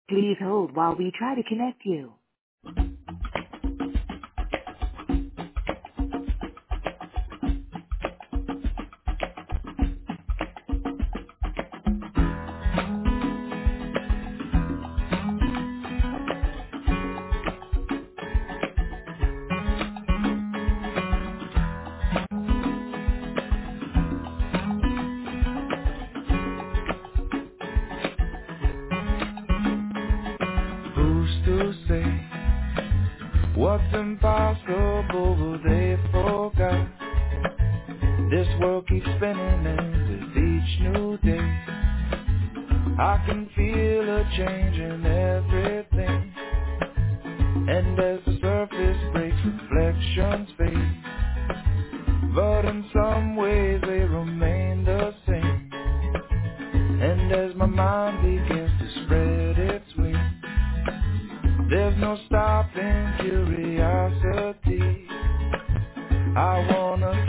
Please hold while we try to connect you. Who's to say what's impossible will they forgot? This world keeps spinning and with each new day I can feel a change in everything. And as the surface breaks, reflections fade, but in some ways they remain the same. And as my mind begins to spread its wings, there's no stopping curiosity. I wanna